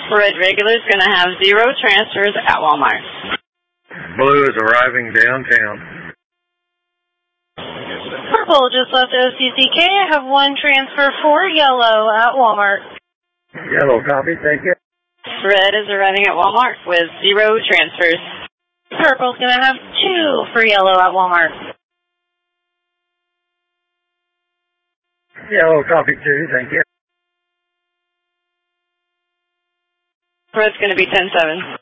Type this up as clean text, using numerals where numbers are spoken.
Red regular is going to have 0 transfers at Walmart. Blue is arriving downtown. Purple just left OCCK. I have 1 transfer for yellow at Walmart. Yellow copy, thank you. Red is arriving at Walmart with 0 transfers. Purple's going to have 2 for yellow at Walmart. Yellow copy 2, thank you. Red's going to be 10-7.